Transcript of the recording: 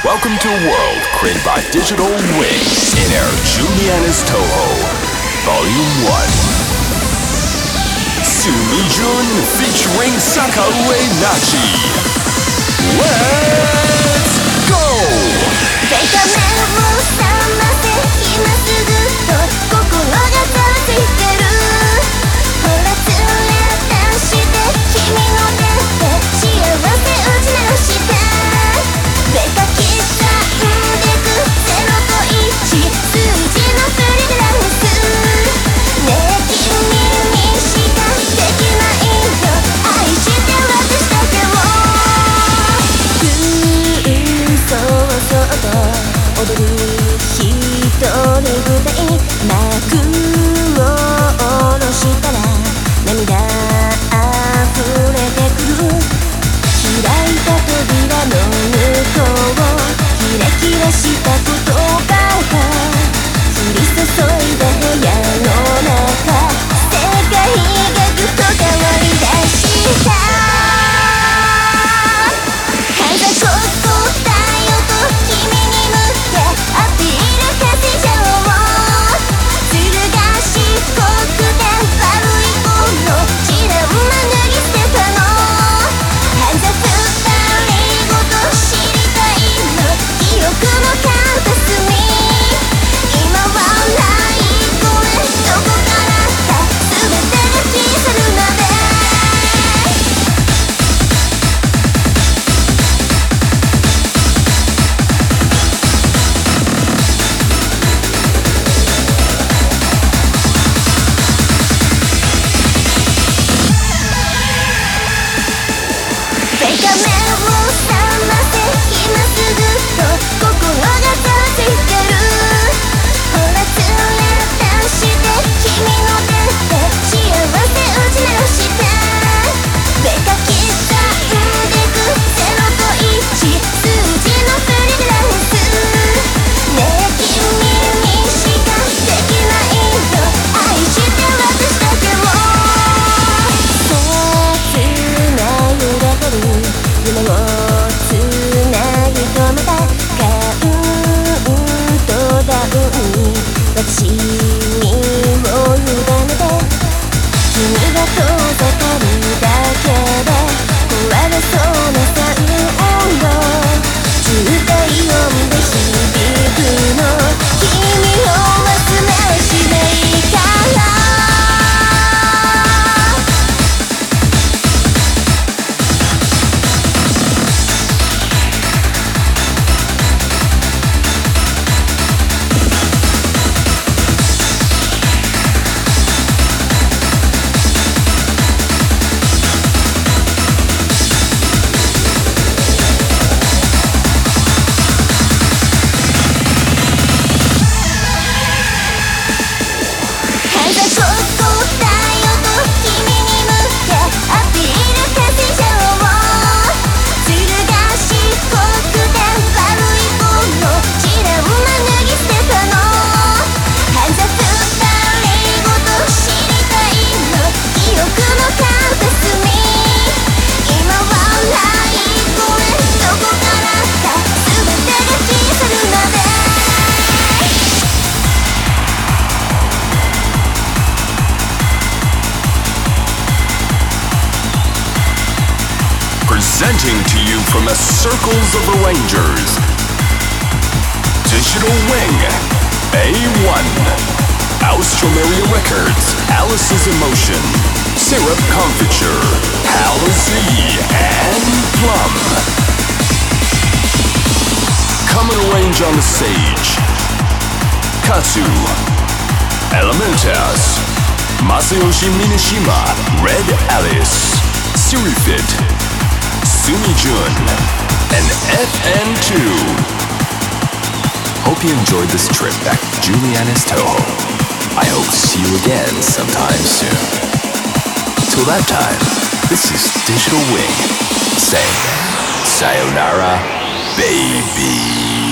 Welcome to a world created by Digital Wing in Air Julianus Toho, Volume 1. Sumijun featuring Sakaue Nachi. Let's go! 目を覚ませ今すぐと心がざわついてるほらつれ出して君の手で幸せ打ち直して出かけちゃうんでく0と1数字のプリグランスねえ君にしかできないよ愛して私だけをそうそうと踊る一人舞台幕を下ろしたら涙溢れてくる開いた扉の向こうキラキラした言葉が降り注いだ部屋の中世界がぐっと変わりだしたここだよと君に向けアピールかせちゃおうずる賢くて悪い子の知らん間脱ぎ捨てたのはず二人ごと知りたいの記憶の片隅今はないごめんどこからか全てが消え去るまで目を覚ませ今すぐと心がざわついてるほらつれ出して君の手で幸せ打ち直して出かけちゃうんでく0と1数字のプリグランスねえ君にしかできないよ愛して私だけを切な揺れてる夢をつないとまたカウントダウンに私に身を委ねて君が遠ざかるだけで壊れそうなサウンド渋滞音で響くの君を忘れしないから Presenting to you from the circles of arrangers, Digital Wing, A1, Austromeria Records, Alice's Emotion, Syrup Confiture, Hal Z, and Plum. Come and arrange on the stage. Katsu, Elementas, Masayoshi Minishima, Red Alice, Sirifit, Sumijun, and FN2. Hope you enjoyed this trip back to Julianus Toho. I hope to see you again sometime soon. Till that time, this is Digital Wing saying sayonara, baby.